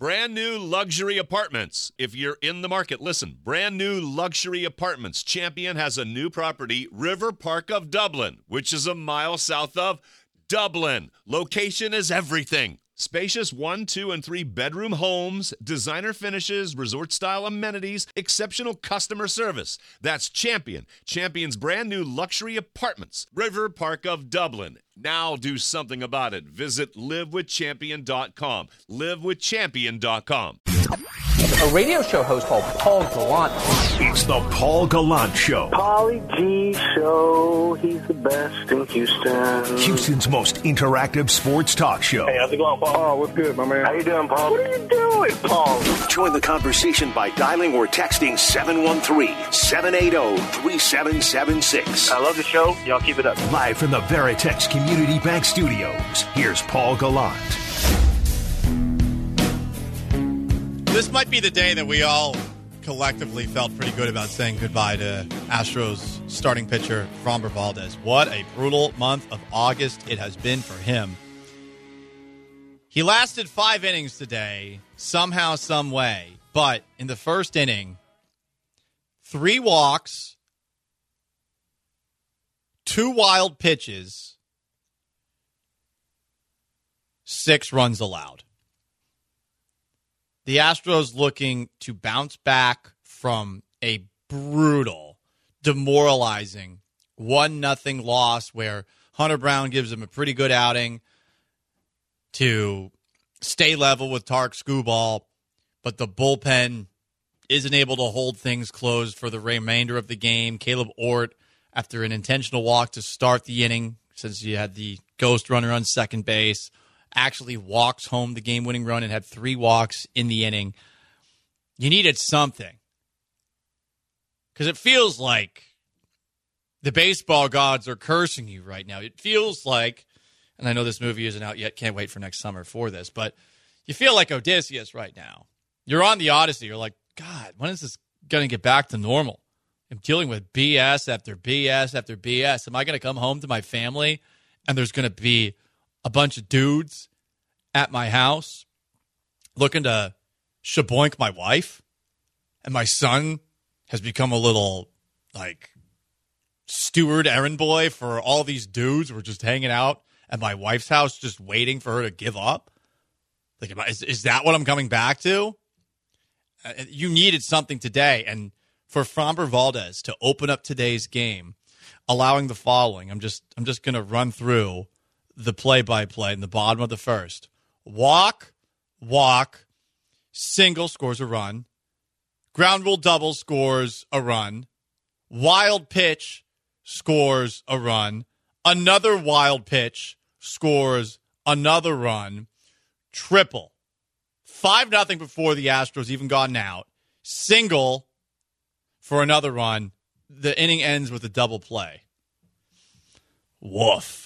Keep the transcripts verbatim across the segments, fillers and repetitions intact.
Brand new luxury apartments. If you're in the market, listen. Brand new luxury apartments. Champion has a new property, River Park of Dublin, which is a mile south of Dublin. Location is everything. Spacious one, two, and three bedroom homes, designer finishes, resort-style amenities, exceptional customer service. That's Champion. Champion's brand new luxury apartments. River Park of Dublin. Now do something about it. Visit live with champion dot com. live with champion dot com. A radio show host called Paul Gallant. It's the Paul Gallant Show. Pauly G Show. He's the best in Houston. Houston's most interactive sports talk show. Hey, how's it going, Paul? Oh, what's good, my man? How you doing, Paul? What are you doing, Paul? Join the conversation by dialing or texting seven one three, seven eight zero, three seven seven six. I love the show. Y'all keep it up. Live from the Veritex Community Bank Studios, here's Paul Gallant. This might be the day that we all collectively felt pretty good about saying goodbye to Astros starting pitcher Framber Valdez. What a brutal month of August it has been for him. He lasted five innings today, somehow, some way. But in the first inning, three walks, two wild pitches, six runs allowed. The Astros looking to bounce back from a brutal, demoralizing one nothing loss where Hunter Brown gives them a pretty good outing to stay level with Tarek Skubal, but the bullpen isn't able to hold things closed for the remainder of the game. Caleb Ort, after an intentional walk to start the inning, since you had the ghost runner on second base, actually walks home the game-winning run and had three walks in the inning. You needed something. Because it feels like the baseball gods are cursing you right now. It feels like, and I know this movie isn't out yet, can't wait for next summer for this, but you feel like Odysseus right now. You're on the Odyssey. You're like, God, when is this going to get back to normal? I'm dealing with B S after B S after B S. Am I going to come home to my family and there's going to be a bunch of dudes at my house looking to shaboink my wife, and my son has become a little, like, steward errand boy for all these dudes who are just hanging out at my wife's house just waiting for her to give up? Like, am I, is, is that what I'm coming back to? Uh, you needed something today, and for Framber Valdez to open up today's game, allowing the following, I'm just I'm just going to run through the play-by-play in the bottom of the first. Walk, walk, single scores a run. Ground rule double scores a run. Wild pitch scores a run. Another wild pitch scores another run. Triple. five nothing before the Astros even gotten out. Single for another run. The inning ends with a double play. Woof.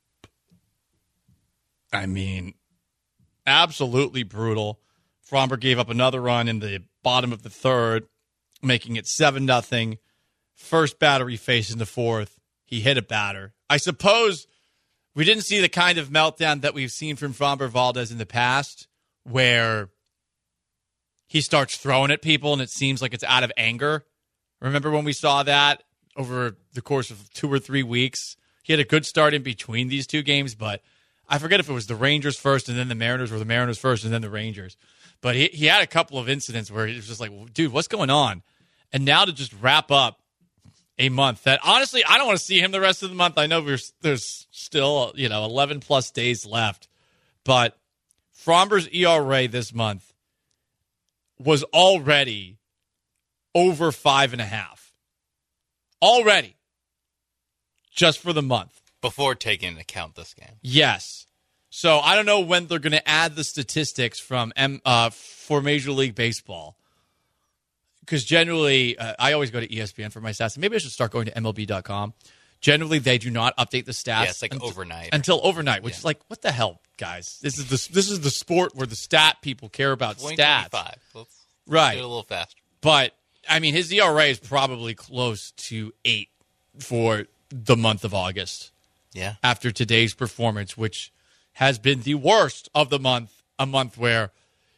I mean, absolutely brutal. Framber gave up another run in the bottom of the third, making it seven nothing. First batter he faced in the fourth, he hit a batter. I suppose we didn't see the kind of meltdown that we've seen from Framber Valdez in the past, where he starts throwing at people and it seems like it's out of anger. Remember when we saw that over the course of two or three weeks? He had a good start in between these two games, but I forget if it was the Rangers first and then the Mariners, or the Mariners first and then the Rangers. But he, he had a couple of incidents where it was just like, dude, what's going on? And now to just wrap up a month that, honestly, I don't want to see him the rest of the month. I know we're, there's still, you know, eleven plus days left. But Framber's E R A this month was already over five and a half. Already. Just for the month. Before taking into account this game. Yes. So I don't know when they're going to add the statistics from M, uh, for Major League Baseball. Because generally, uh, I always go to E S P N for my stats. Maybe I should start going to M L B dot com. Generally, they do not update the stats. Yeah, it's like until, overnight. Until overnight, which yeah. is like, what the hell, guys? This is the this is the sport where the stat people care about stats. Let's right. do it a little faster. But, I mean, his E R A is probably close to eight for the month of August. Yeah. After today's performance, which has been the worst of the month, a month where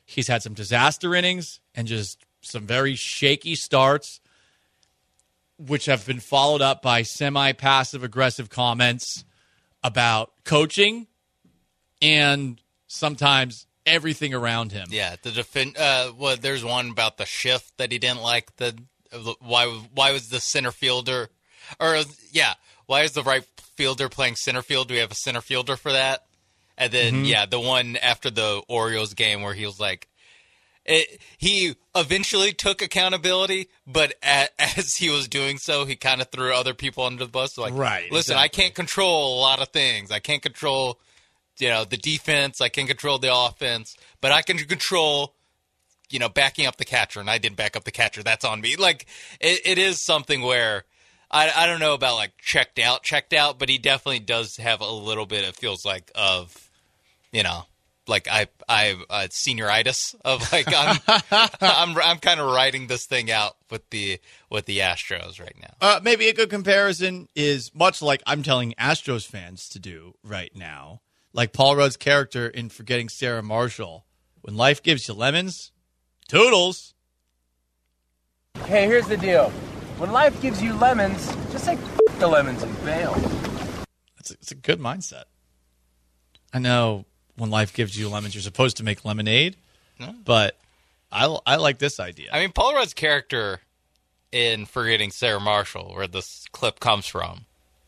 He's had some disaster innings and just some very shaky starts, which have been followed up by semi-passive aggressive comments about coaching and sometimes everything around him. Yeah, the defend. Uh, well, there's one about the shift that he didn't like. The why why was the center fielder, or yeah, why is the right fielder playing center field? Do we have a center fielder for that? And then mm-hmm. yeah, the one after the Orioles game where he was like, it, he eventually took accountability, but at, as he was doing so, he kind of threw other people under the bus. Like, right, listen, exactly. I can't control a lot of things. I can't control, you know, the defense. I can control the offense, but I can control, you know, backing up the catcher. And I didn't back up the catcher. That's on me. Like, it, it is something where I, I don't know about like checked out, checked out, but he definitely does have a little bit. It feels like of, you know. Like I, I, uh, senioritis of like I'm, I'm, I'm kind of writing this thing out with the with the Astros right now. Uh, maybe a good comparison is much like I'm telling Astros fans to do right now, like Paul Rudd's character in Forgetting Sarah Marshall. When life gives you lemons, toodles. Hey, here's the deal: when life gives you lemons, just say F- the lemons and bail. It's a, it's a good mindset. I know. When life gives you lemons, you're supposed to make lemonade. No. But I, I like this idea. I mean, Paul Rudd's character in Forgetting Sarah Marshall, where this clip comes from,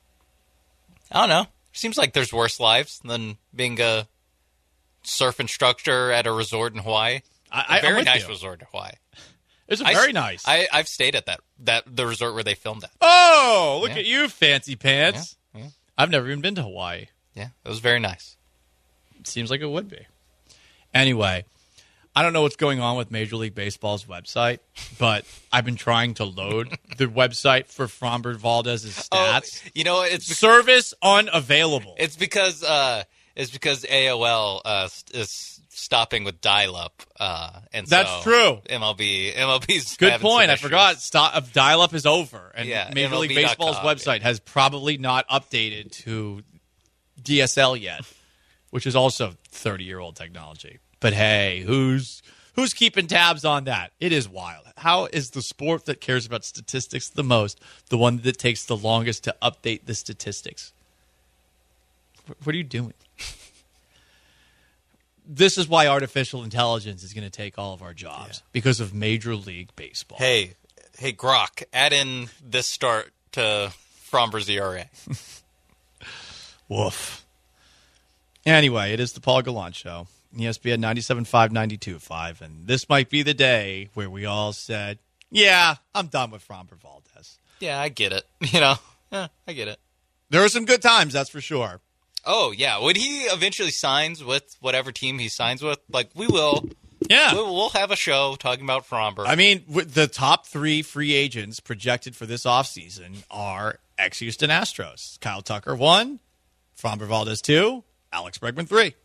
I don't know. Seems like there's worse lives than being a surf instructor at a resort in Hawaii. I, a very I'm nice you. resort in Hawaii. It's a very I, nice. I, I've stayed at that, that the resort where they filmed at. Oh, look yeah. at you, fancy pants. Yeah, yeah. I've never even been to Hawaii. Yeah, it was very nice. Seems like it would be. Anyway, I don't know what's going on with Major League Baseball's website, but I've been trying to load the website for Framber Valdez's stats. Oh, you know, it's because, service unavailable. It's because uh, it's because A O L uh, is stopping with dial-up, uh, and that's so true. M L B, M L B's good point. I forgot. Stop of dial-up is over, and yeah, Major M L B League Baseball's dot com, website yeah. has probably not updated to D S L yet. Which is also thirty-year-old technology. But hey, who's who's keeping tabs on that? It is wild. How is the sport that cares about statistics the most the one that takes the longest to update the statistics? What are you doing? This is why artificial intelligence is going to take all of our jobs, yeah. because of Major League Baseball. Hey, hey, Grok, add in this start to Framber's E R A. Woof. Anyway, it is the Paul Gallant Show, E S P N ninety-seven point five, ninety-two point five, and this might be the day where we all said, yeah, I'm done with Framber Valdez. Yeah, I get it. You know, yeah, I get it. There are some good times, that's for sure. Oh, yeah. When he eventually signs with whatever team he signs with, like, we will. Yeah. We'll, we'll have a show talking about Framber. I mean, the top three free agents projected for this offseason are ex-Houston Astros. Kyle Tucker, one. Framber Valdez, two. Alex Bregman, three.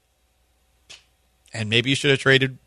And maybe you should have traded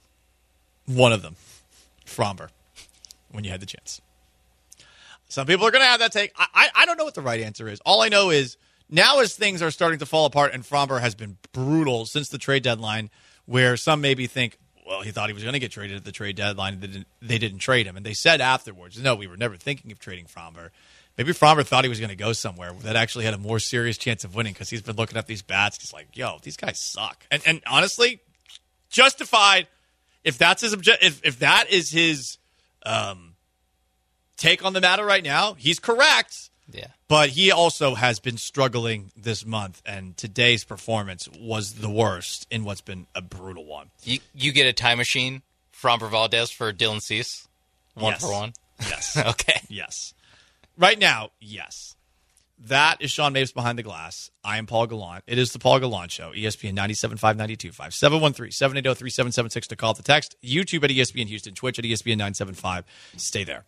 one of them, Framber, when you had the chance. Some people are going to have that take. I, I I don't know what the right answer is. All I know is now as things are starting to fall apart, and Framber has been brutal since the trade deadline, where some maybe think, well, he thought he was going to get traded at the trade deadline. They didn't, they didn't trade him. And they said afterwards, no, we were never thinking of trading Framber. Maybe Framber thought he was going to go somewhere that actually had a more serious chance of winning because he's been looking at these bats. He's like, yo, these guys suck. And and honestly, justified, if that's his obje- if, if that is his um, take on the matter right now, he's correct. Yeah. But he also has been struggling this month, and today's performance was the worst in what's been a brutal one. You you get a time machine, Framber Valdez for Dylan Cease? One yes. for one? Yes. Okay. Yes. Right now, yes. That is Sean Mapes Behind the Glass. I am Paul Gallant. It is the Paul Gallant Show. E S P N ninety-seven point five, ninety-two point five. seven one three, seven eight zero, three seven seven six to call the text. YouTube at E S P N Houston. Twitch at E S P N nine seven five. Stay there.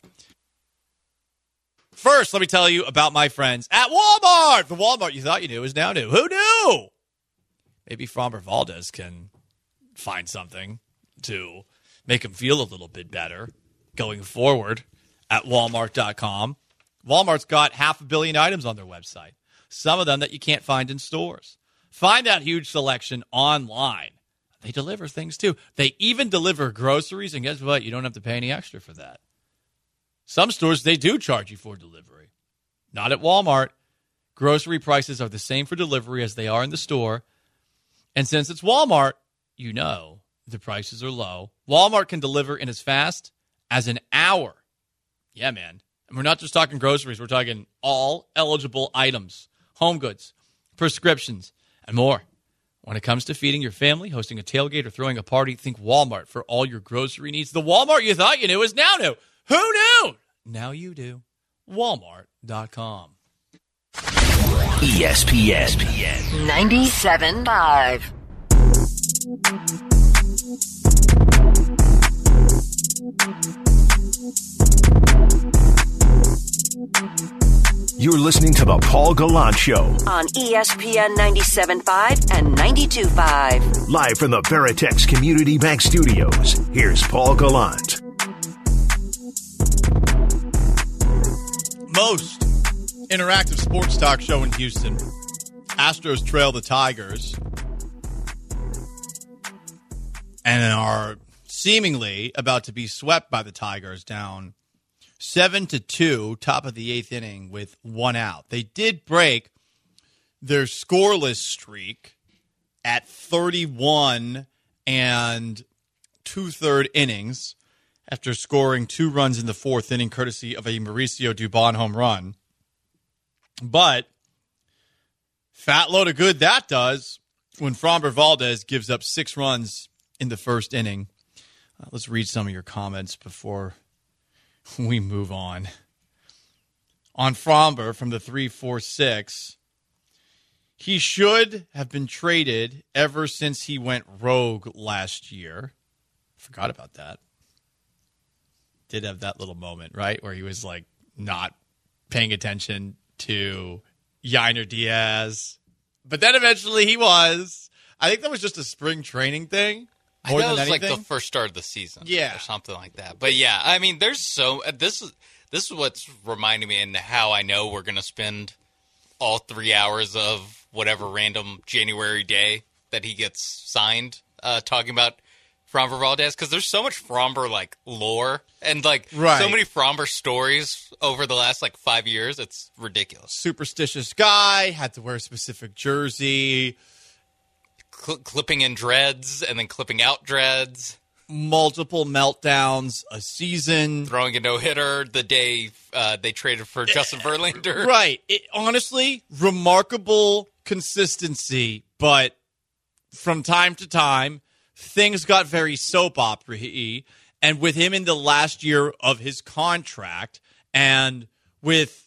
First, let me tell you about my friends at Walmart. The Walmart you thought you knew is now new. Who knew? Maybe Framber Valdez can find something to make him feel a little bit better going forward at Walmart dot com. Walmart's got half a billion items on their website, some of them that you can't find in stores. Find that huge selection online. they deliver things too. They even deliver groceries, and guess what? You don't have to pay any extra for that. Some stores, they do charge you for delivery. Not at Walmart. Grocery prices are the same for delivery as they are in the store. And since it's Walmart, you know the prices are low. Walmart can deliver in as fast as an hour. Yeah, man. And we're not just talking groceries. We're talking all eligible items, home goods, prescriptions, and more. When it comes to feeding your family, hosting a tailgate, or throwing a party, think Walmart for all your grocery needs. The Walmart you thought you knew is now new. Who knew? Now you do. Walmart dot com. E S P N ninety-seven point five. You're listening to The Paul Gallant Show On E S P N ninety-seven point five and ninety-two point five. Live from the Veritex Community Bank Studios. Here's Paul Gallant. Most interactive sports talk show in Houston. Astros trail the Tigers and are seemingly about to be swept by the Tigers, down seven to two, top of the eighth inning with one out. They did break their scoreless streak at thirty-one and two-third innings after scoring two runs in the fourth inning, courtesy of a Mauricio Dubon home run. But fat load of good that does when Framber Valdez gives up six runs in the first inning. Uh, let's read some of your comments before we move on. On Framber from the three four six, he should have been traded ever since he went rogue last year. Forgot about that. Did have that little moment, right, where he was like not paying attention to Yainer Diaz. But then eventually he was. I think that was just a spring training thing. I know it was like the first start of the season, yeah, or something like that. But yeah, I mean, there's so this is this is what's reminding me, and how I know we're gonna spend all three hours of whatever random January day that he gets signed, uh, talking about Framber Valdez, because there's so much Framber like lore and like right. so many Framber stories over the last like five years. It's ridiculous. Superstitious guy, had to wear a specific jersey. Cl- clipping in dreads and then clipping out dreads. Multiple meltdowns a season. Throwing a no-hitter the day uh, they traded for Justin Verlander. Right. It, honestly, remarkable consistency, but from time to time, things got very soap opera-y. And with him in the last year of his contract, and with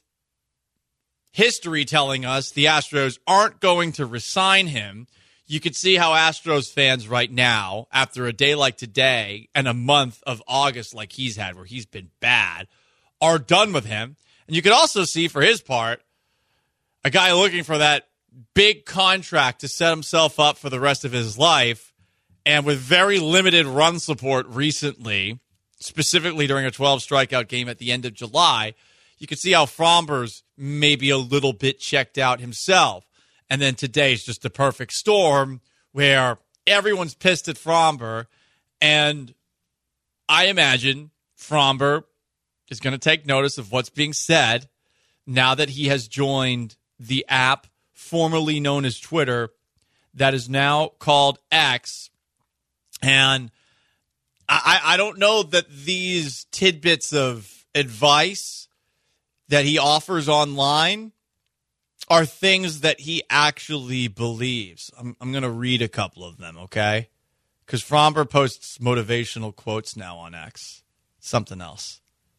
history telling us the Astros aren't going to re-sign him, you could see how Astros fans right now, after a day like today and a month of August like he's had where he's been bad, are done with him. And you could also see, for his part, a guy looking for that big contract to set himself up for the rest of his life, and with very limited run support recently, specifically during a twelve strikeout game at the end of July, you could see how Framber's maybe a little bit checked out himself. And then today's just a perfect storm where everyone's pissed at Framber. And I imagine Framber is going to take notice of what's being said now that he has joined the app formerly known as Twitter that is now called X. And I, I don't know that these tidbits of advice that he offers online are things that he actually believes. I'm, I'm going to read a couple of them, okay? Because Framber posts motivational quotes now on X. Something else.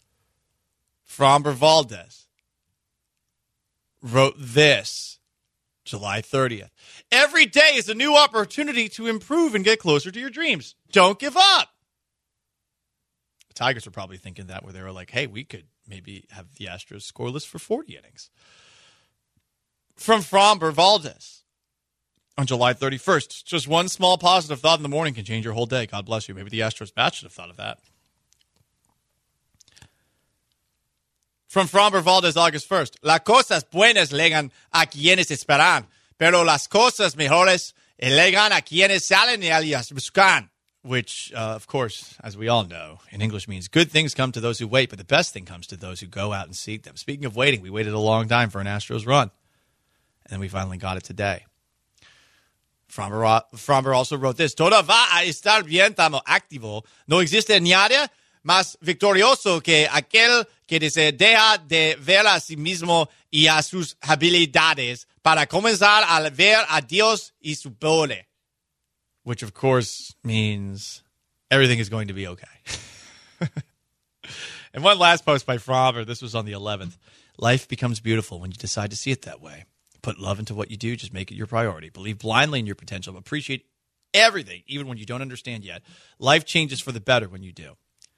Framber Valdez wrote this July thirtieth. Every day is a new opportunity to improve and get closer to your dreams. Don't give up. The Tigers are probably thinking that, where they were like, hey, we could maybe have the Astros scoreless for forty innings. From Framber Valdez on July thirty-first. Just one small positive thought in the morning can change your whole day. God bless you. Maybe the Astros bat should have thought of that. From Framber Valdez, August first. Las cosas buenas llegan a quienes esperan, pero las cosas mejores Elegan a quienes salen y alias buscan. Which, uh, of course, as we all know, in English means good things come to those who wait, but the best thing comes to those who go out and seek them. Speaking of waiting, we waited a long time for an Astros run, and then we finally got it today. Fromber, Fromber also wrote this. Todo va a estar bien, estamos activo. No existe nadie más victorioso que aquel que se deja de ver a sí mismo y a sus habilidades para comenzar a ver a Dios y su pueblo. Which, of course, means everything is going to be okay. And one last post by Fromber. This was on the eleventh. Life becomes beautiful when you decide to see it that way. Put love into what you do. Just make it your priority. Believe blindly in your potential. Appreciate everything, even when you don't understand yet. Life changes for the better when you do.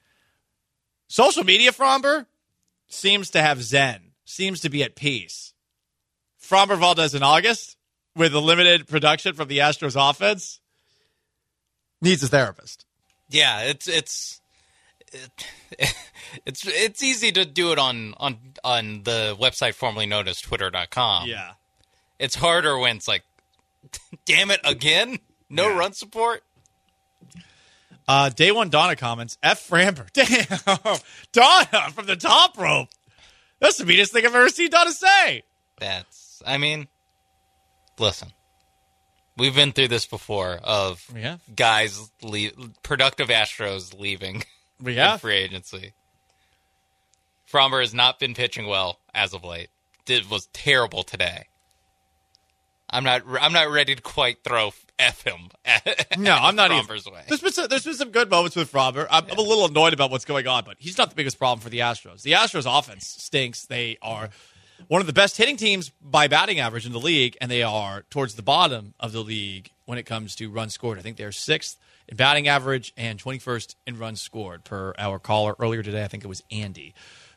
Social media, Fromber, seems to have zen. Seems to be at peace. Fromber Valdez in August, with a limited production from the Astros offense, needs a therapist. Yeah, it's it's it, it's it's easy to do it on on on the website formerly known as twitter dot com. Yeah. It's harder when it's like, damn it, again? No yeah. run support? Uh, Day One Donna comments, F. Framber. Damn. Donna from the top rope. That's the meanest thing I've ever seen Donna say. That's, I mean, listen. We've been through this before of yeah. guys, leave, productive Astros leaving we have. in free agency. Fromber has not been pitching well as of late. It was terrible today. I'm not. I'm not ready to quite throw F him. At, no, I'm not Fromber's either. way. There's been, some, there's been some good moments with Fromber. I'm, yeah. I'm a little annoyed about what's going on, but he's not the biggest problem for the Astros. The Astros offense stinks. They are one of the best hitting teams by batting average in the league, and they are towards the bottom of the league when it comes to runs scored. I think they're sixth in batting average and twenty-first in runs scored per our caller earlier today. I think it was Andy.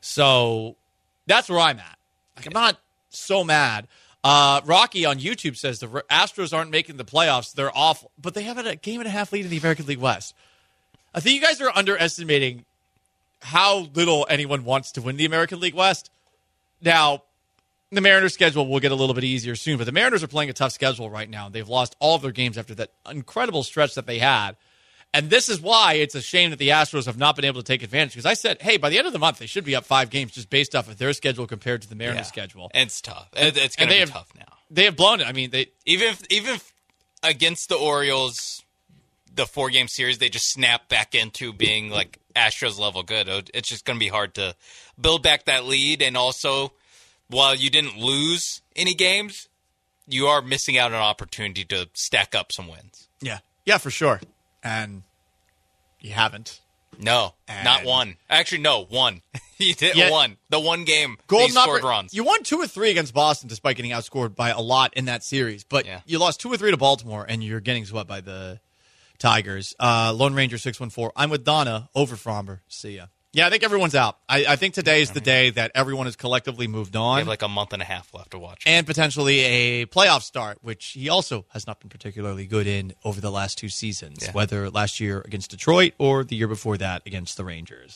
So that's where I'm at. Like, I'm not so mad. Uh, Rocky on YouTube says the Astros aren't making the playoffs. They're awful. But they have a game and a half lead in the American League West. I think you guys are underestimating how little anyone wants to win the American League West. Now, the Mariners' schedule will get a little bit easier soon, but the Mariners are playing a tough schedule right now. They've lost all of their games after that incredible stretch that they had. And this is why it's a shame that the Astros have not been able to take advantage. Because I said, hey, by the end of the month, they should be up five games just based off of their schedule compared to the Mariners' yeah. schedule. It's tough. It's going to be have, tough now. They have blown it. I mean, they even if, even if against the Orioles, the four-game series, they just snap back into being like Astros level good. It's just going to be hard to build back that lead. And also, while you didn't lose any games, you are missing out on an opportunity to stack up some wins. Yeah. Yeah, for sure. And you haven't. No, and not one. Actually, no, one. You did yeah, one. The one game Golden you scored oper- runs. You won two or three against Boston despite getting outscored by a lot in that series. But yeah. you lost two or three to Baltimore, and you're getting swept by the Tigers. Uh, Lone Ranger six one four. I'm with Donna over Fromber. See ya. Yeah, I think everyone's out. I, I think today is the day that everyone has collectively moved on. You have like a month and a half left to watch. And potentially a playoff start, which he also has not been particularly good in over the last two seasons, yeah. whether last year against Detroit or the year before that against the Rangers.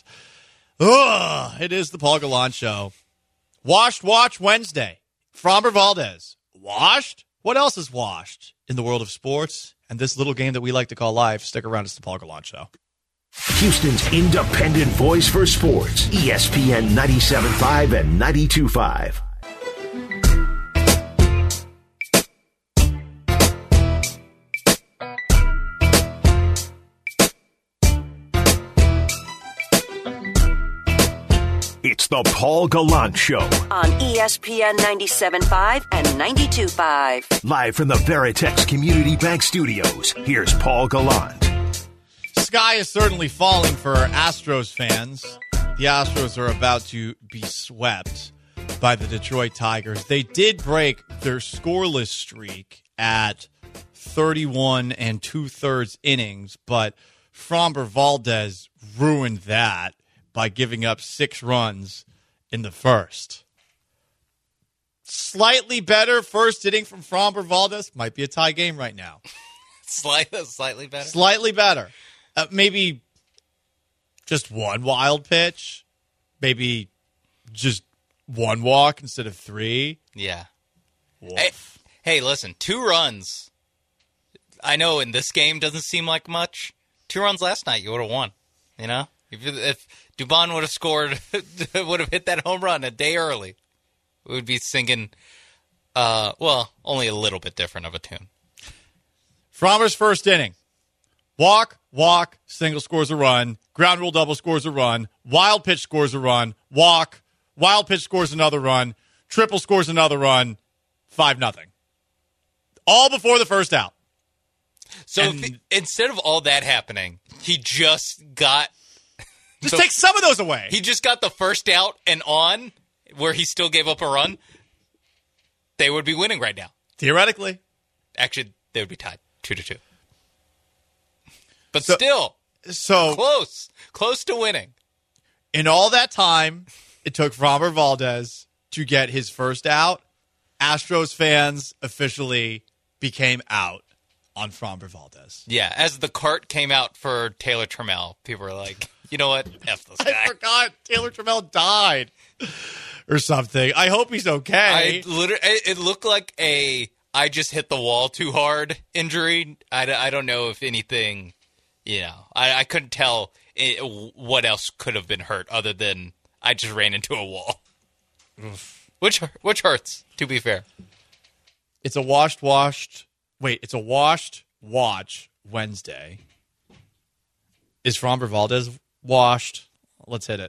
Ugh, it is the Paul Gallant Show. Washed Watch Wednesday. Fromber Valdez. Washed? What else is washed in the world of sports and this little game that we like to call life? Stick around. It's the Paul Gallant Show. Houston's independent voice for sports. E S P N ninety-seven point five and ninety-two point five. It's the Paul Gallant Show. On E S P N ninety-seven point five and ninety-two point five. Live from the Veritex Community Bank Studios, here's Paul Gallant. Sky is certainly falling for Astros fans. The Astros are about to be swept by the Detroit Tigers. They did break their scoreless streak at thirty-one and two-thirds innings, but Fromber Valdez ruined that by giving up six runs in the first. Slightly better first inning from Fromber Valdez. Might be a tie game right now. Slightly, slightly better? Slightly better. Uh, maybe just one wild pitch. Maybe just one walk instead of three. Yeah. Wolf. Hey, hey, listen, two runs I know in this game doesn't seem like much. Two runs last night, you would have won. You know, if if Dubon would have scored, would have hit that home run a day early, we would be singing. Uh, well, only a little bit different of a tune. Framber's first inning. Walk, walk, single scores a run. Ground rule double scores a run. Wild pitch scores a run. Walk, wild pitch scores another run. Triple scores another run. Five nothing. All before the first out. So And- if, instead of all that happening, he just got Just the- take some of those away. He just got the first out and on, where he still gave up a run. They would be winning right now. Theoretically. Actually, they would be tied two to two. But So- still, So close, close to winning. in all that time, it took Framber Valdez to get his first out. Astros fans officially became out on Framber Valdez. Yeah, as the cart came out for Taylor Trammell, people were like, "You know what? F this guy." I forgot Taylor Trammell died or something. I hope he's okay. I literally, it looked like a I just hit the wall too hard injury. I, I don't know if anything, you know, I, I couldn't tell it, what else could have been hurt other than I just ran into a wall. Which which hurts, to be fair. It's a washed, washed. Wait, it's a washed watch Wednesday. Is Framber Valdez washed? Let's hit it.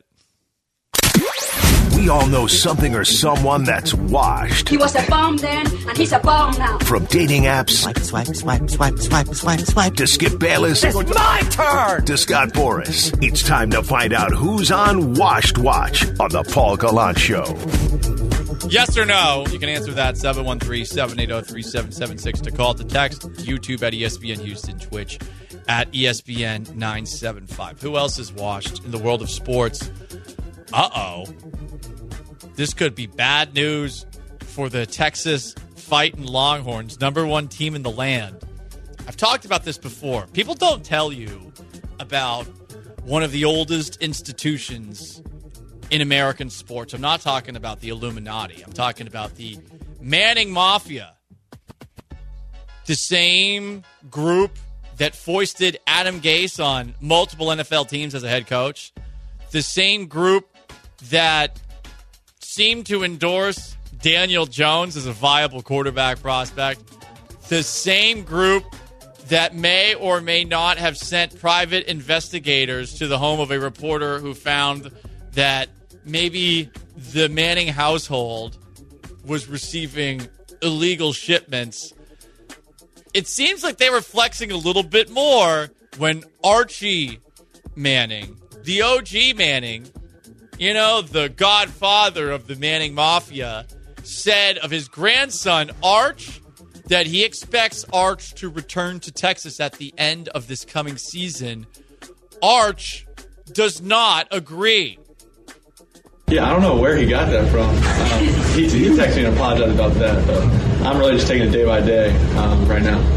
We all know something or someone that's washed. He was a bum then, and he's a bum now. From dating apps Swipe, swipe, swipe, swipe, swipe, swipe, swipe. to Skip Bayless It's my turn! to Scott Boras. It's time to find out who's on Washed Watch on the Paul Gallant Show. Yes or no? You can answer that seven one three, seven eight zero, three seven seven six to call, to text, YouTube at E S P N Houston, Twitch at E S P N nine seven five. Who else is washed in the world of sports? Uh-oh. This could be bad news for the Texas Fighting Longhorns, number one team in the land. I've talked about this before. People don't tell you about one of the oldest institutions in American sports. I'm not talking about the Illuminati. I'm talking about the Manning Mafia. The same group that foisted Adam Gase on multiple N F L teams as a head coach. The same group that seemed to endorse Daniel Jones as a viable quarterback prospect. The same group that may or may not have sent private investigators to the home of a reporter who found that maybe the Manning household was receiving illegal shipments. It seems like they were flexing a little bit more when Archie Manning, the O G Manning, you know, the godfather of the Manning Mafia, said of his grandson, Arch, that he expects Arch to return to Texas at the end of this coming season. Arch does not agree. Yeah, I don't know where he got that from. Um, he, he texted me and apologized about that, but I'm really just taking it day by day um, right now.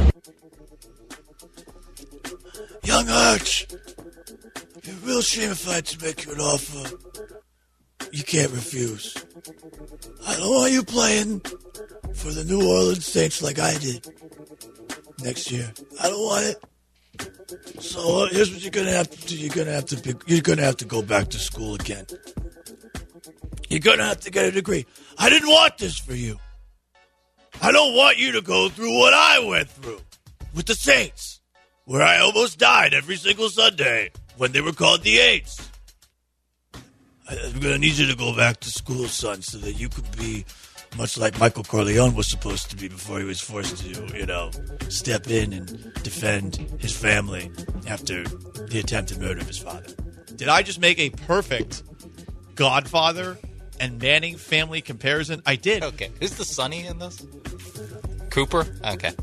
Young Arch, it'd be a real shame if I had to make you an offer you can't refuse. I don't want you playing for the New Orleans Saints like I did next year. I don't want it. So uh, here's what you're gonna have to do. You're gonna have to be, you're gonna have to go back to school again. You're gonna have to get a degree. I didn't want this for you. I don't want you to go through what I went through with the Saints, where I almost died every single Sunday when they were called the Eights. I'm going to need you to go back to school, son, so that you could be much like Michael Corleone was supposed to be before he was forced to, you know, step in and defend his family after the attempted murder of his father. Did I just make a perfect Godfather and Manning family comparison? I did. Okay. Who's the Sonny in this? Cooper? Okay.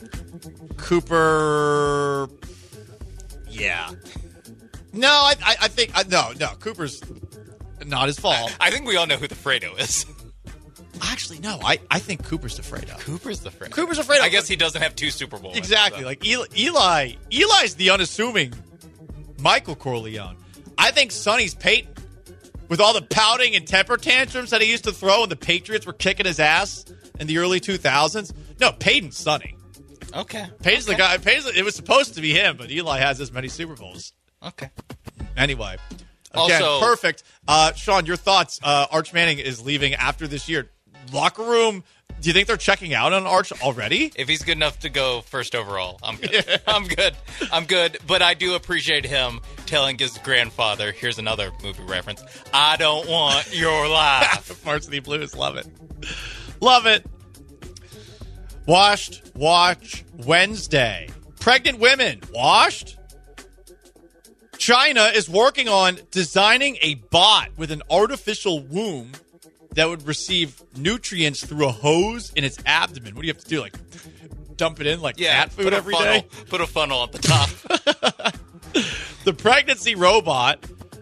Cooper. Yeah. No, I, I, I think uh, no, no. Cooper's not his fault. I, I think we all know who the Fredo is. Actually, no. I, I think Cooper's the Fredo. Cooper's the Fredo. Cooper's the Fredo. I guess he doesn't have two Super Bowl wins, Exactly. so. Like Eli, Eli. Eli's the unassuming Michael Corleone. I think Sonny's Peyton. With all the pouting and temper tantrums that he used to throw when the Patriots were kicking his ass in the early two thousands. No, Peyton's Sonny. Okay. Paige's okay. the guy. Paige's, it was supposed to be him, but Eli has this many Super Bowls. Okay. Anyway. Again, Also, perfect. Uh, Sean, your thoughts. Uh, Arch Manning is leaving after this year. Locker room, do you think they're checking out on Arch already? If he's good enough to go first overall, I'm good. Yeah. I'm good. I'm good. But I do appreciate him telling his grandfather, here's another movie reference, I don't want your life. Varsity Blues, love it. Love it. Washed Watch Wednesday. Pregnant women washed. China is working on designing a bot with an artificial womb that would receive nutrients through a hose in its abdomen. What do you have to do? Like dump it in like yeah, cat food every funnel, day? Put a funnel at the top. The pregnancy robot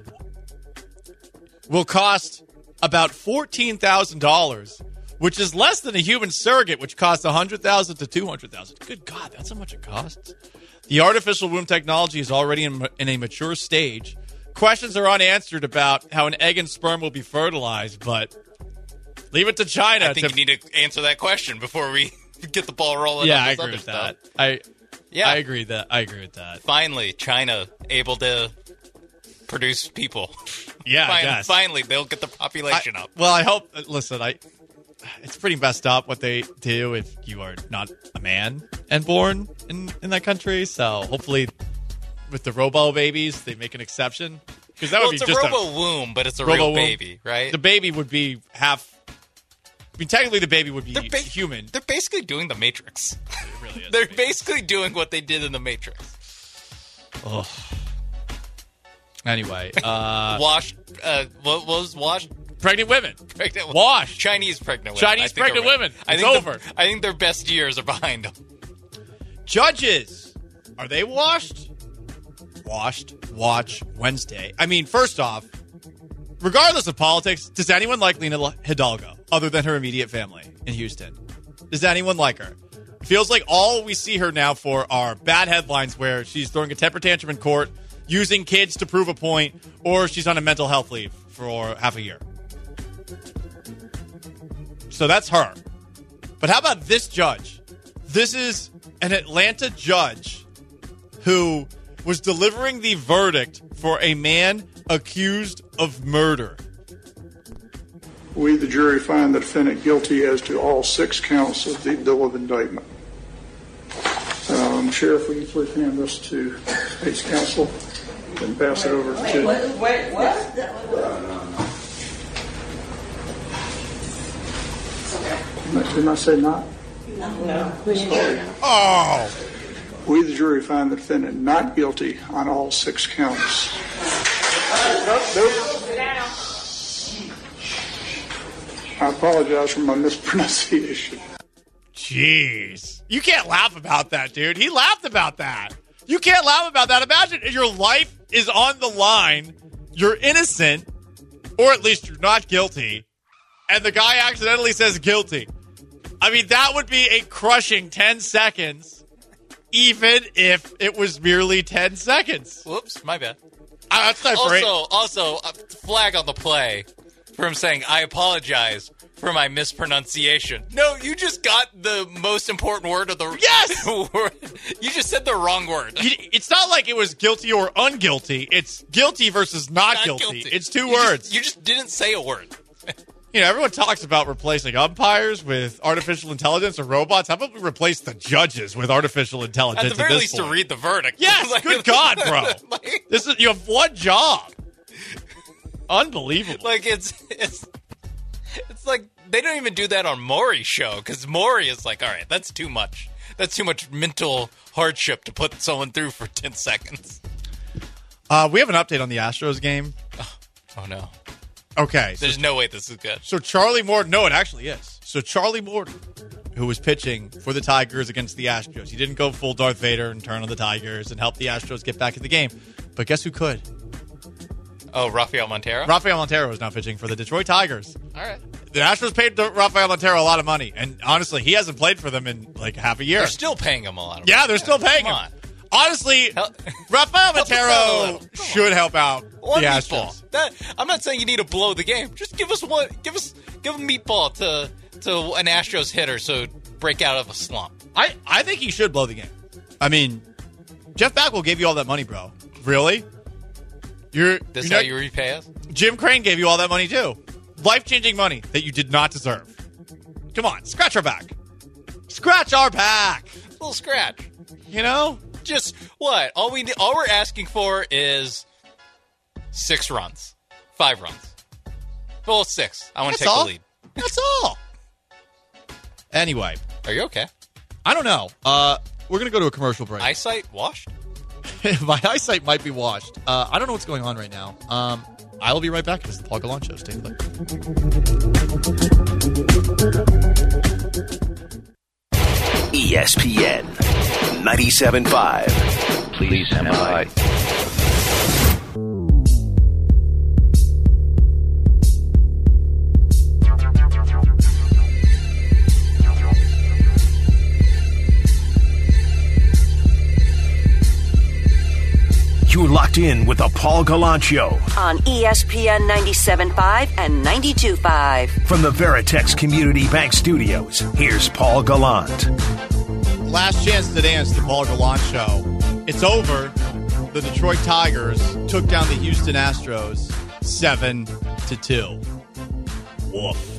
will cost about fourteen thousand dollars, which is less than a human surrogate, which costs one hundred thousand dollars to two hundred thousand dollars. Good God, that's how much it costs. The artificial womb technology is already in, in a mature stage. Questions are unanswered about how an egg and sperm will be fertilized, but leave it to China. I think to, you need to answer that question before we get the ball rolling. Yeah, on I this agree other with stuff. that. I yeah, I agree that I agree with that. Finally, China able to produce people. Yeah, finally, I guess. finally they'll get the population I, up. Well, I hope. Listen, I. It's pretty messed up what they do if you are not a man and born in, in that country. So hopefully, with the robo babies, they make an exception because that well, would be it's just a robo a, womb, but it's a real womb. baby, right? The baby would be half. I mean, technically, the baby would be they're ba- human. They're basically doing the Matrix. It really is. They're basically doing what they did in the Matrix. Oh. Anyway, uh, wash. Uh, what was wash? Pregnant women. Pregnant Wash. Chinese pregnant women. Chinese pregnant women. It's I think over. The, I think their best years are behind them. Judges. Are they washed? Washed. Watch Wednesday. I mean, first off, regardless of politics, does anyone like Lena Hidalgo other than her immediate family in Houston? Does anyone like her? Feels like all we see her now for are bad headlines where she's throwing a temper tantrum in court, using kids to prove a point, or she's on a mental health leave for half a year. So that's her. But how about this judge? This is an Atlanta judge who was delivering the verdict for a man accused of murder. We, the jury, find the defendant guilty as to all six counts of the bill of indictment. Um, Sheriff, will you please hand this to State's counsel and pass it over wait, to... Wait, wait, what? Didn't I say not? No. No. Oh! We, the jury, find the defendant not guilty on all six counts. I apologize for my mispronunciation. Jeez. You can't laugh about that, dude. He laughed about that. You can't laugh about that. Imagine if your life is on the line, you're innocent, or at least you're not guilty, and the guy accidentally says guilty. I mean, that would be a crushing ten seconds, even if it was merely ten seconds. Whoops, my bad. Uh, that's not also, great. also, a flag on the play for him saying, I apologize for my mispronunciation. No, you just got the most important word of the yes! word. You just said the wrong word. It's not like it was guilty or unguilty. It's guilty versus not, not guilty. guilty. It's two you words. Just, you just didn't say a word. You know, everyone talks about replacing umpires with artificial intelligence or robots. How about we replace the judges with artificial intelligence? At the very at this least, point? to read the verdict. Yes, like, good God, bro. like, this is you have one job. Unbelievable. Like it's it's it's like they don't even do that on Maury's show because Maury is like, all right, that's too much. That's too much mental hardship to put someone through for ten seconds. Uh, we have an update on the Astros game. Oh, oh no. Okay. There's so, no way this is good. So Charlie Morton, no, it actually is. So Charlie Morton, who was pitching for the Tigers against the Astros, he didn't go full Darth Vader and turn on the Tigers and help the Astros get back in the game. But guess who could? Oh, Rafael Montero? Rafael Montero is now pitching for the Detroit Tigers. All right. The Astros paid Rafael Montero a lot of money. And honestly, he hasn't played for them in like half a year. They're still paying him a lot of money. Yeah, they're still paying Come him. on. Honestly, Rafael Montero should help out One the meatball. Astros. That, I'm not saying you need to blow the game. Just give us one. Give us give a meatball to to an Astros hitter so break out of a slump. I, I think he should blow the game. I mean, Jeff Bagwell gave you all that money, bro. Really? You're, This you're how not, you repay us? Jim Crane gave you all that money, too. Life-changing money that you did not deserve. Come on, scratch our back. Scratch our back. A little scratch. You know? Just what? All we all we're asking for is six runs. Five runs. Well, six. I want to That's take all? the lead. That's all. Anyway. Are you okay? I don't know. Uh, we're going to go to a commercial break. Eyesight washed? My eyesight might be washed. Uh, I don't know what's going on right now. Um, I will be right back. This is the Paul Gallant Show. Stay put. E S P N ninety-seven point five. Please stand by. You're locked in with the Paul Gallant Show on E S P N ninety-seven point five and ninety-two point five. From the Veritex Community Bank Studios, here's Paul Gallant. Last chance to dance, the Paul Gallant Show. It's over. The Detroit Tigers took down the Houston Astros seven to two. Woof.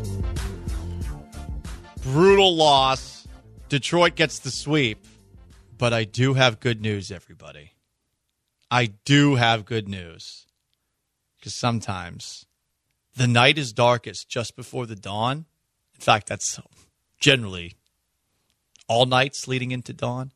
Brutal loss. Detroit gets the sweep. But I do have good news, everybody. I do have good news. Because sometimes the night is darkest just before the dawn. In fact, that's generally all nights leading into dawn.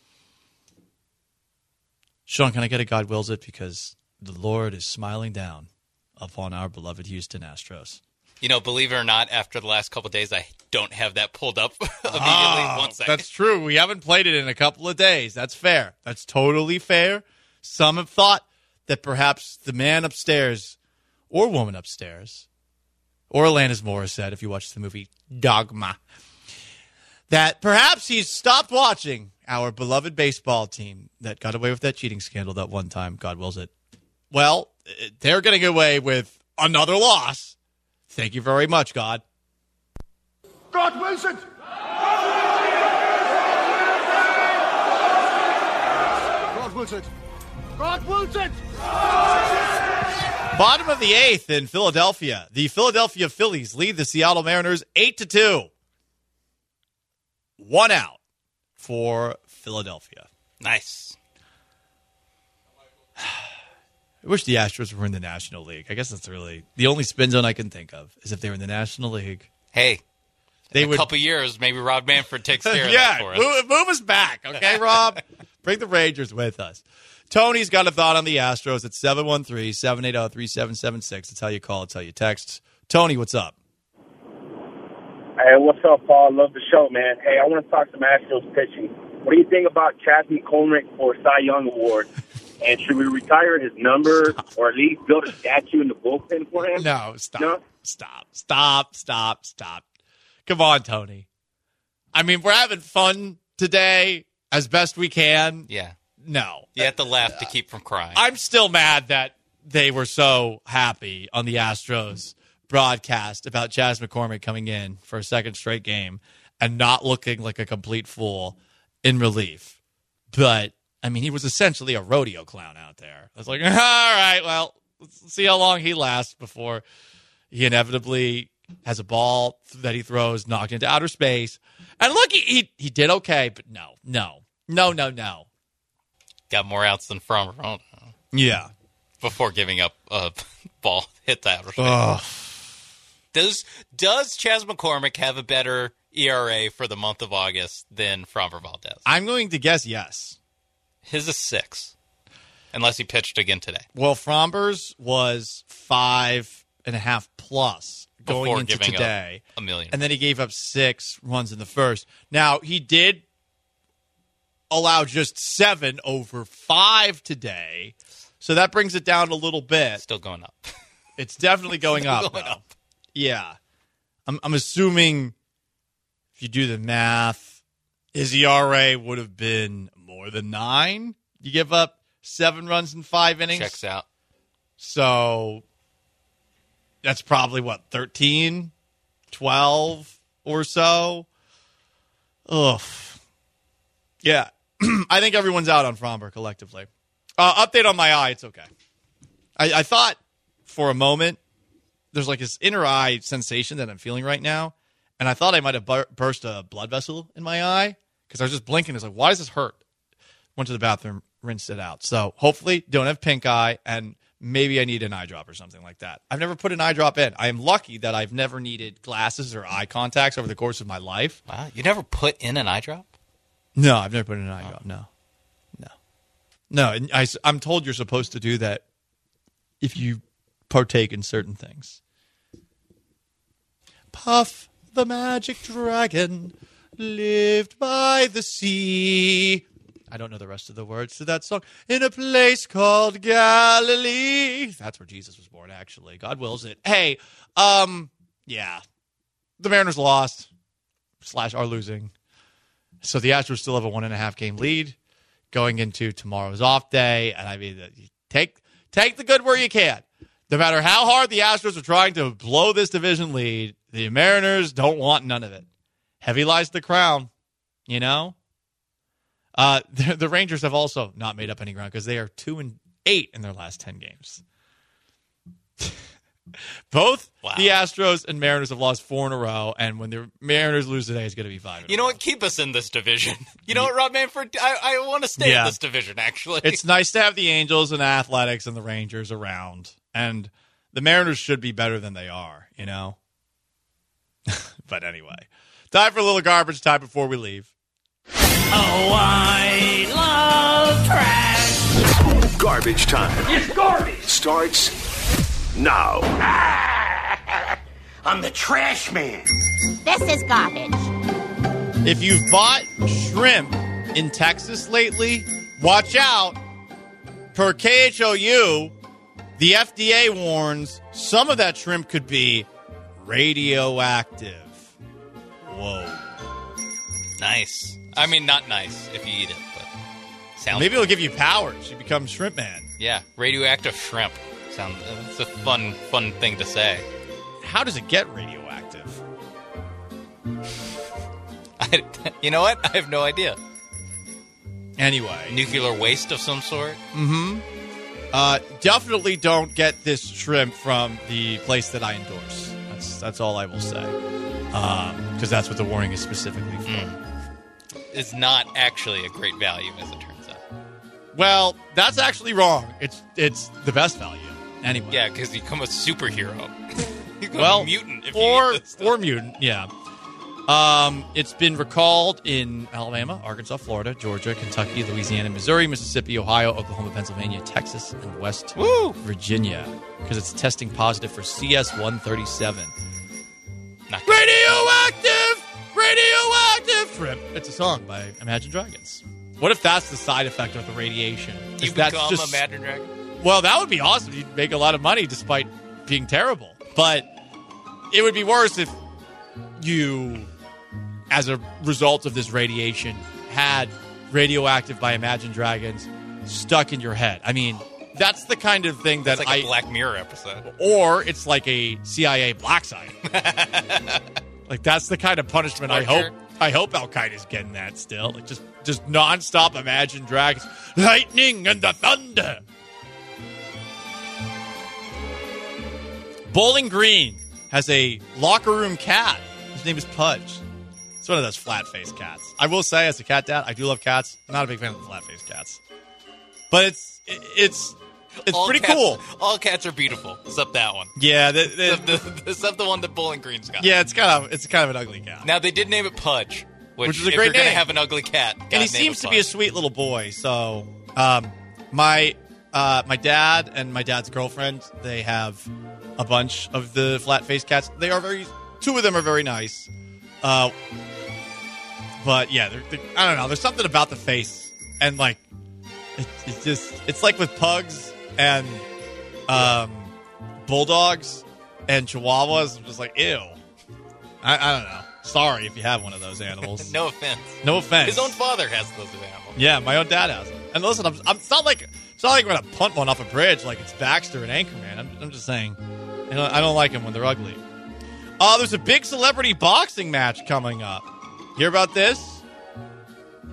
Sean, can I get a God wills it? Because the Lord is smiling down upon our beloved Houston Astros. You know, believe it or not, after the last couple of days, I don't have that pulled up immediately. Oh, One second. that's true. We haven't played it in a couple of days. That's fair. That's totally fair. Some have thought that perhaps the man upstairs or woman upstairs, or Alanis Morissette, if you watch the movie Dogma, that perhaps he's stopped watching our beloved baseball team that got away with that cheating scandal that one time, God wills it. Well, they're getting away with another loss. Thank you very much, God. God wills it! God wills it! God wills it! Bottom of the eighth in Philadelphia. The Philadelphia Phillies lead the Seattle Mariners eight to two. One out for Philadelphia. Nice. I wish the Astros were in the National League. I guess that's really the only spin zone I can think of is if they were in the National League. Hey, they in a would, couple years, maybe Rob Manfred takes care of yeah, that for us. Move, move us back, okay, Rob? Bring the Rangers with us. Tony's got a thought on the Astros at seven one three, seven eight zero, three seven seven six. It's how you call. It's how you text. Tony, what's up? Hey, what's up, Paul? Love the show, man. Hey, I want to talk some Astros pitching. What do you think about Chas McCormick for Cy Young Award? And should we retire his number stop. or at least build a statue in the bullpen for him? No, stop. No? Stop. Stop. Stop. Stop. Come on, Tony. I mean, we're having fun today as best we can. Yeah. No. You have to laugh to keep from crying. I'm still mad that they were so happy on the Astros broadcast about Chas McCormick coming in for a second straight game and not looking like a complete fool in relief. But, I mean, he was essentially a rodeo clown out there. I was like, all right, well, let's see how long he lasts before he inevitably has a ball that he throws knocked into outer space. And look, he he, he did okay, but no, no, no, no, no. Got more outs than from Yeah. Before giving up a ball hit that. Ugh. Does does Chas McCormick have a better E R A for the month of August than Framber Valdez? I'm going to guess yes. His is six, unless he pitched again today. Well, Framber's was five and a half plus going Before into giving today. Up a million. And then he gave up six runs in the first. Now, he did allow just seven over five today. So that brings it down a little bit. Still going up. It's definitely going Still up. Going though. up. Yeah. I'm, I'm assuming if you do the math, his E R A would have been more than nine. You give up seven runs in five innings. Checks out. So that's probably, what, thirteen, twelve or so? Ugh. Yeah. I think everyone's out on Fromber collectively. Uh, update on my eye. It's okay. I, I thought for a moment there's like this inner eye sensation that I'm feeling right now, and I thought I might have bur- burst a blood vessel in my eye because I was just blinking. It's like, why does this hurt? Went to the bathroom, rinsed it out. So hopefully don't have pink eye, and maybe I need an eye drop or something like that. I've never put an eye drop in. I am lucky that I've never needed glasses or eye contacts over the course of my life. Wow, you never put in an eye drop? No, I've never put in an eye oh. drop. No, no, no. And I, I'm told you're supposed to do that if you partake in certain things. Puff the magic dragon lived by the sea. I don't know the rest of the words to that song. In a place called Galilee. That's where Jesus was born, actually. God wills it. Hey, um, yeah. The Mariners lost, slash are losing. So the Astros still have a one and a half game lead going into tomorrow's off day. And I mean, take take the good where you can. No matter how hard the Astros are trying to blow this division lead, the Mariners don't want none of it. Heavy lies the crown, you know? Uh, the, the Rangers have also not made up any ground because they are two and eight in their last ten games. Both wow. the Astros and Mariners have lost four in a row, and when the Mariners lose today, it's going to be five. You know what? Keep us in this division. You know what, Rob Manfred? I, I want to stay yeah. in this division, actually. It's nice to have the Angels and the Athletics and the Rangers around, and the Mariners should be better than they are, you know? But anyway, time for a little garbage time before we leave. Oh, I love trash. Garbage time. It's garbage. Starts now. I'm the trash man. This is garbage. If you've bought shrimp in Texas lately, watch out. Per K H O U, the F D A warns some of that shrimp could be radioactive. Whoa. Nice. I mean, not nice if you eat it, but sounds maybe it'll give you powers. You become Shrimp Man. Yeah, radioactive shrimp. Sounds. It's a fun, fun thing to say. How does it get radioactive? I, you know what? I have no idea. Anyway, nuclear waste of some sort. Mm-hmm. Uh, definitely don't get this shrimp from the place that I endorse. That's that's all I will say. Because um, that's what the warning is specifically for. Mm. Is not actually a great value, as it turns out. Well, that's actually wrong. It's it's the best value. Anyway. Yeah, because you become a superhero. You become well, a mutant. If or, you eat this or mutant, yeah. Um, it's been recalled in Alabama, Arkansas, Florida, Georgia, Kentucky, Louisiana, Missouri, Mississippi, Ohio, Oklahoma, Pennsylvania, Texas, and West Woo! Virginia. Because it's testing positive for C S one thirty-seven. Not radioactive! Radioactive shrimp. It's a song by Imagine Dragons. What if that's the side effect of the radiation? You if that's become just, Imagine Dragon? Well, that would be awesome. You'd make a lot of money despite being terrible. But it would be worse if you, as a result of this radiation, had Radioactive by Imagine Dragons stuck in your head. I mean, that's the kind of thing that it's like I... a Black Mirror episode. Or it's like a C I A black site. Like, that's the kind of punishment I hope I hope Al-Qaeda's getting that still. Like, just, just nonstop Imagine Dragons. Lightning and the thunder. Bowling Green has a locker room cat. His name is Pudge. It's one of those flat-faced cats. I will say, as a cat dad, I do love cats. I'm not a big fan of the flat-faced cats. But it's it's it's all pretty cats, cool. All cats are beautiful, except that one. Yeah, the, the, except, the, except the one that Bowling Green's got. Yeah, it's kind of it's kind of an ugly cat. Now they did name it Pudge, which, which is a if great you're name. Gonna have an ugly cat, and he seems to be a sweet little boy. So, um, my uh, my dad and my dad's girlfriend, they have a bunch of the flat-faced cats. They are very. Two of them are very nice. Uh, but yeah, they're, they're, I don't know. There's something about the face, and like, it, it's just it's like with pugs and um, bulldogs and chihuahuas. I'm just like, ew. I, I don't know. Sorry if you have one of those animals. No offense. No offense. His own father has those animals. Yeah, my own dad has them. And listen, I'm, I'm, it's not like it's not like I'm gonna punt one off a bridge like it's Baxter and Anchorman. I'm, I'm just saying, you know, I don't like them when they're ugly. Uh, there's a big celebrity boxing match coming up. Hear about this?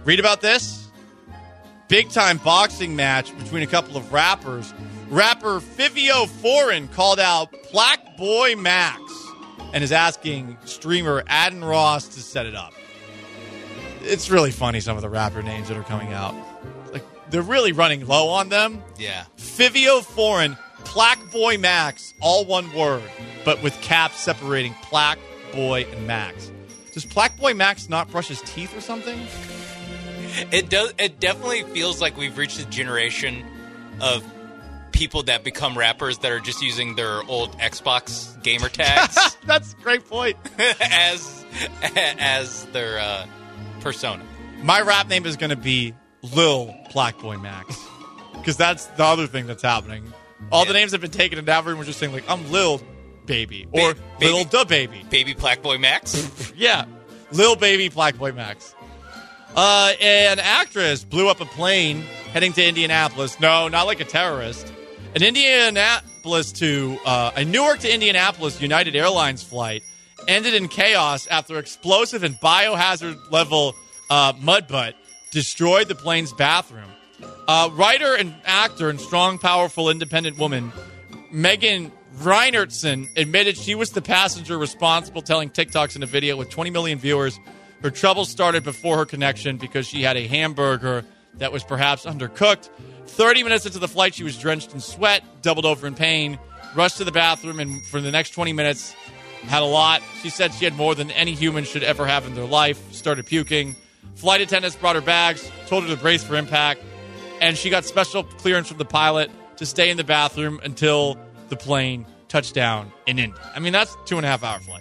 Read about this? Big-time boxing match between a couple of rappers. Rapper Fivio Foreign called out Black Boy Max and is asking streamer Adin Ross to set it up. It's really funny, some of the rapper names that are coming out. Like, they're really running low on them. Yeah. Fivio Foreign, Plaque Boy Max, all one word, but with caps separating Plaque Boy and Max. Does Plaque Boy Max not brush his teeth or something? It does. It definitely feels like we've reached a generation of people that become rappers that are just using their old Xbox gamer tags. That's a great point. as as their uh, persona. My rap name is going to be Lil Plaque Boy Max, because that's the other thing that's happening. All yeah. the names have been taken, and now everyone's just saying, like, I'm Lil Baby, or ba- baby, Lil Da Baby. Baby Plaque Boy Max? Yeah. Lil Baby Plaque Boy Max. Uh, an actress blew up a plane heading to Indianapolis. No, not like a terrorist. An Indianapolis to, uh, a Newark to Indianapolis United Airlines flight ended in chaos after explosive and biohazard level uh, mud butt destroyed the plane's bathroom. Uh, writer and actor and strong, powerful, independent woman Megan Reinertson admitted she was the passenger responsible telling TikToks in a video with twenty million viewers. Her trouble started before her connection because she had a hamburger that was perhaps undercooked. thirty minutes into the flight, she was drenched in sweat, doubled over in pain, rushed to the bathroom, and for the next twenty minutes had a lot. She said she had more than any human should ever have in their life, started puking. Flight attendants brought her bags, told her to brace for impact, and she got special clearance from the pilot to stay in the bathroom until the plane touched down in Indy. I mean, that's a two and a half hour flight.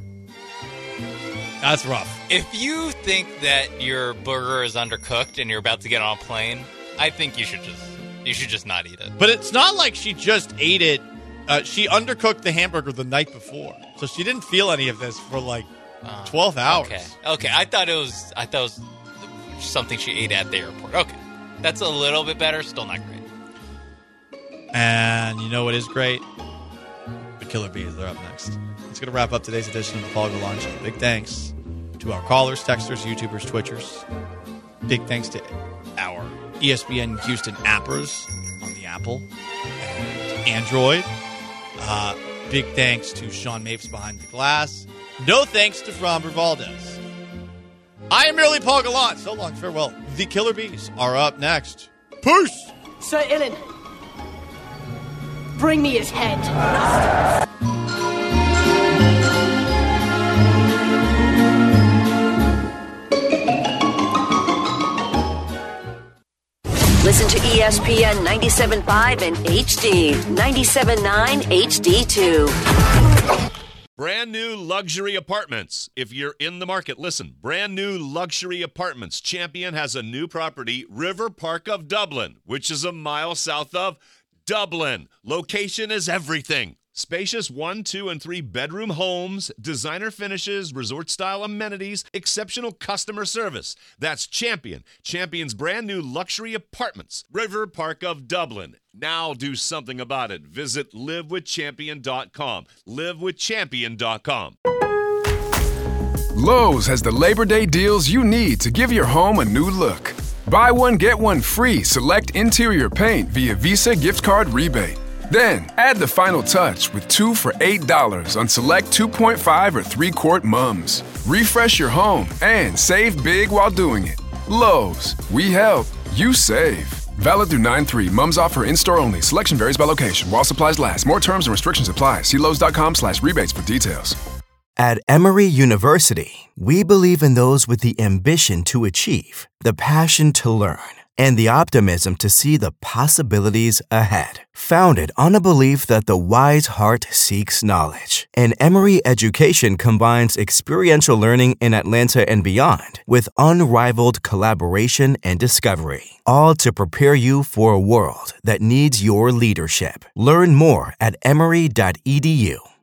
That's rough. If you think that your burger is undercooked and you're about to get on a plane, I think you should just you should just not eat it. But it's not like she just ate it. Uh, she undercooked the hamburger the night before, so she didn't feel any of this for like uh, twelve hours. Okay, okay. I thought it was I thought it was something she ate at the airport. Okay, that's a little bit better. Still not great. And you know what is great? The Killer Bees. They're up next. It's going to wrap up today's edition of the Paul Gallant Show. Big thanks to our callers, texters, YouTubers, Twitchers. Big thanks to our E S P N Houston appers on the Apple and Android. Uh, big thanks to Sean Mapes behind the glass. No thanks to Framber Valdez. I am merely Paul Gallant. So long, farewell. The Killer Bees are up next. Peace! Sir Ilan, bring me his head. Listen to E S P N ninety-seven point five and H D, ninety-seven point nine H D two. Brand new luxury apartments. If you're in the market, listen. Brand new luxury apartments. Champion has a new property, River Park of Dublin, which is a mile south of Dublin. Location is everything. Spacious one, two, and three bedroom homes, designer finishes, resort-style amenities, exceptional customer service. That's Champion. Champion's brand new luxury apartments. River Park of Dublin. Now do something about it. Visit live with champion dot com. live with champion dot com. Lowe's has the Labor Day deals you need to give your home a new look. Buy one, get one free select interior paint via Visa gift card rebate. Then, add the final touch with two for eight dollars on select two point five or three quart mums. Refresh your home and save big while doing it. Lowe's, we help, you save. Valid through nine three. Mums offer in-store only. Selection varies by location. While supplies last. More terms and restrictions apply. See Lowe's.com slash rebates for details. At Emory University, we believe in those with the ambition to achieve, the passion to learn, and the optimism to see the possibilities ahead. Founded on a belief that the wise heart seeks knowledge, and Emory education combines experiential learning in Atlanta and beyond with unrivaled collaboration and discovery, all to prepare you for a world that needs your leadership. Learn more at emory dot e d u.